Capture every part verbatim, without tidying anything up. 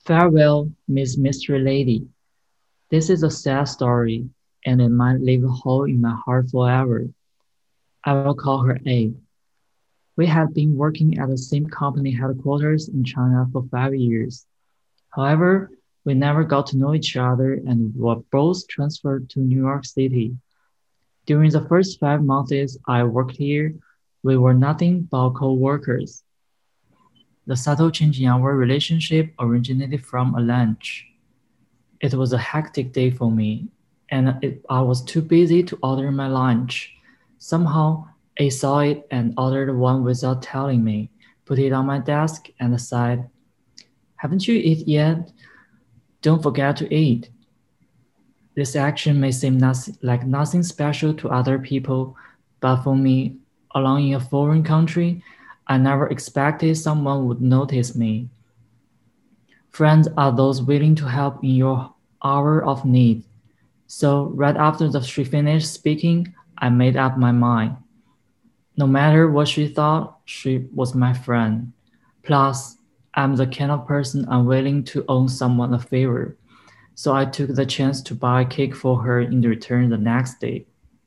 Farewell, Miss Mystery Lady. This is a sad story, and it might leave a hole in my heart forever. I will call her A. We had been working at the same company headquarters in China for five years. However, we never got to know each other and were both transferred to New York City. During the first five months I worked here, we were nothing but co-workers. The subtle change in our relationship originated from a lunch. It was a hectic day for me, and it, I was too busy to order my lunch. Somehow, I saw it and ordered one without telling me, put it on my desk, and said, "Haven't you eaten yet? Don't forget to eat." This action may seem nothing, like nothing special to other people, but for me, alone in a foreign country, I never expected someone would notice me. Friends are those willing to help in your hour of need. So, right after the, she finished speaking, I made up my mind. No matter what she thought, she was my friend. Plus, I'm the kind of person unwilling to owe someone a favor, so I took the chance to buy a cake for her in return the next day.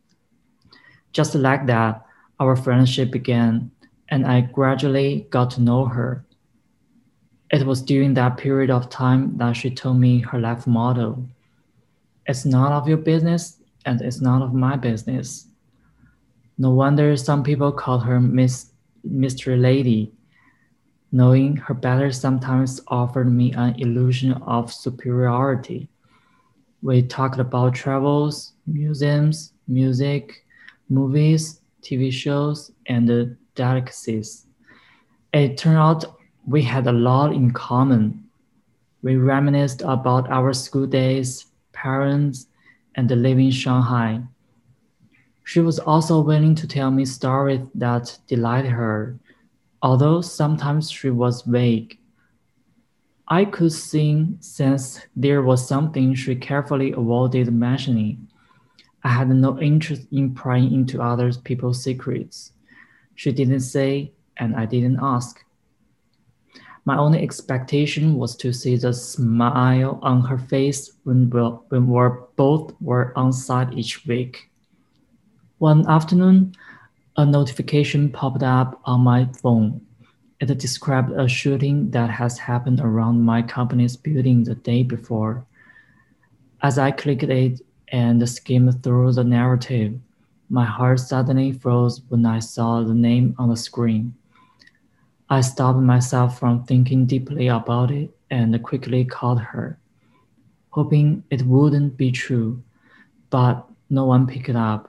Just like that, our friendship began, and I gradually got to know her. It was during that period of time that she told me her life motto: "It's none of your business, and it's none of my business." No wonder some people call her Miss Mystery Lady. Knowing her better sometimes offered me an illusion of superiority. We talked about travels, museums, music, movies, T V shows, and uh, delicacies. It turned out we had a lot in common. We reminisced about our school days, parents, and living in Shanghai. She was also willing to tell me stories that delighted her, although sometimes she was vague. I could see since there was something she carefully avoided mentioning. I had no interest in prying into other people's secrets. She didn't say, and I didn't ask. My only expectation was to see the smile on her face when we when we both were on site each week. One afternoon, a notification popped up on my phone. It described a shooting that has happened around my company's building the day before. As I clicked it and skimmed through the narrative, my heart suddenly froze when I saw the name on the screen. I stopped myself from thinking deeply about it and quickly called her, hoping it wouldn't be true, but no one picked up.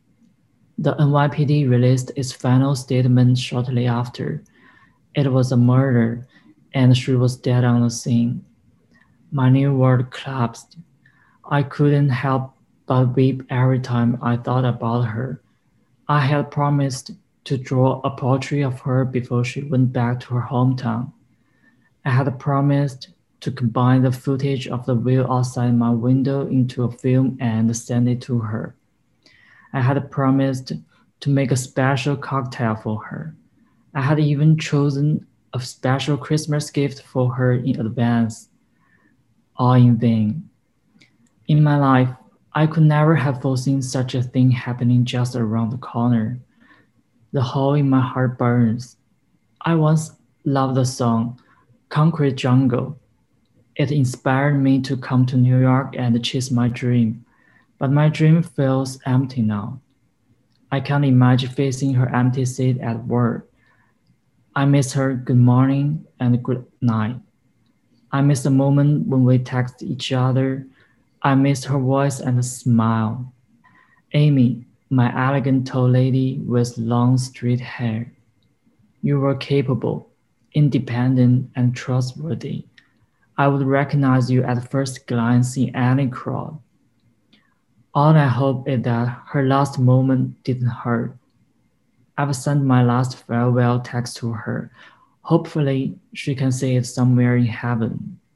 The N Y P D released its final statement shortly after. It was a murder, and she was dead on the scene. My new world collapsed. I couldn't help but weep every time I thought about her. I had promised to draw a portrait of her before she went back to her hometown. I had promised to combine the footage of the view outside my window into a film and send it to her. I had promised to make a special cocktail for her. I had even chosen a special Christmas gift for her in advance, all in vain. In my life, I could never have foreseen such a thing happening just around the corner. The hole in my heart burns. I once loved the song Concrete Jungle. It inspired me to come to New York and chase my dream, but my dream feels empty now. I can't imagine facing her empty seat at work. I miss her good morning and good night. I miss the moment when we text each other. I miss her voice and smile. Amy, my elegant tall lady with long straight hair. You were capable, independent, and trustworthy. I would recognize you at first glance in any crowd. All I hope is that her last moment didn't hurt. I've sent my last farewell text to her. Hopefully, she can see it somewhere in heaven.